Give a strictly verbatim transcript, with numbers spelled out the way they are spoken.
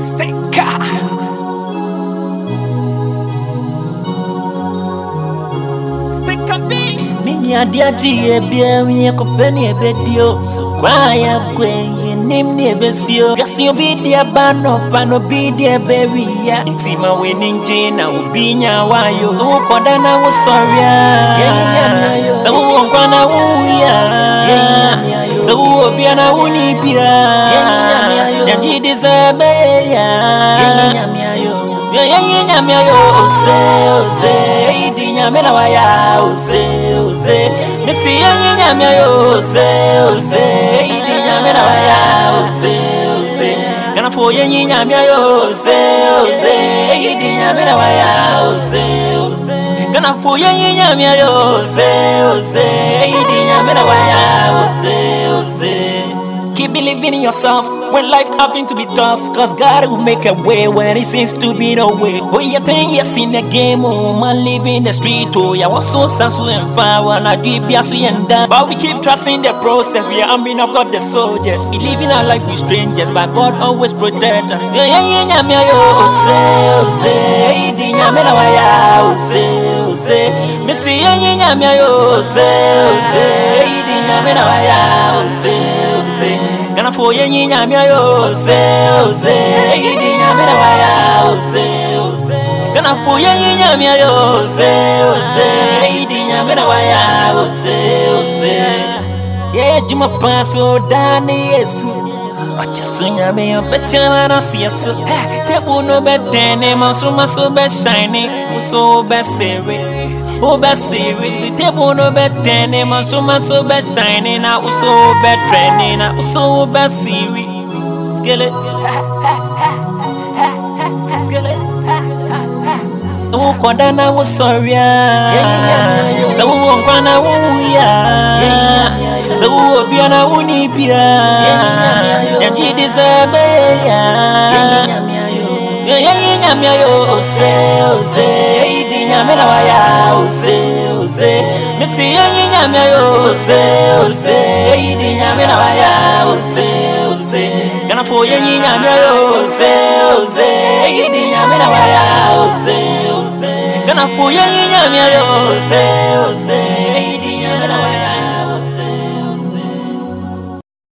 Stinker. Stinker B. Minya diaji ebia mi ekopeni ebedio. So kwa ya kwe nim ni ebesio. Gasio bi dia bano pano bi dia beria. Intima winning jina ubinya wayo. Ukoda na wo soria. Sa wo nkwa na wo ya. Sa wo obia na wo ni bia. Nyaji deserve ya. Yo yo nyame yo ose ose idi nyame na waya ose ose misi yo nyame yo ose ose idi nyame na waya ose ose kana fo yo nyame yo ose ose idi nyame na waya ose ose kana fo yo nyame yo ose ose idi nyame na waya ose ose. Keep believing in yourself when life happens to be tough, cause God will make a way when it seems to be no way. Oh, you ten years in the game, oh man, living the street. Oh, yeah, was so sensu and fire when I deep yes and down. But we keep trusting the process. We are arming up God the soldiers. We living our life with strangers, but God always protect us. Yeah, yeah, yeah, yeah, yeah, yo, say, say, easy, yeah, me na waya, say, say, missy, yeah, yeah, yeah, yo, say, say, easy, yeah, me na waya, say, say. Kana fo ye nyame yo se o se idi nyame na waya o se o se kana fo ye nyame yo se o se idi nyame na waya o se o se ye juma paso dani yesu acha sunyame yo becha na yesu te bono bedene maso maso be shine so be sere o be sere te bono bedene maso maso be shine na so be training na so be sere skele skele o koda na wo soria sa wo nkwa na wo ya sa wo bia na wo ni bia ya di deserve ya ya nyame yo se o se idi nyame na waya o se o se misi ya nyame yo se o se idi nyame na waya o se o se kana fo ya nyame yo se o se idi nyame na waya o se o se kana fo ya nyame yo se o se idi nyame na waya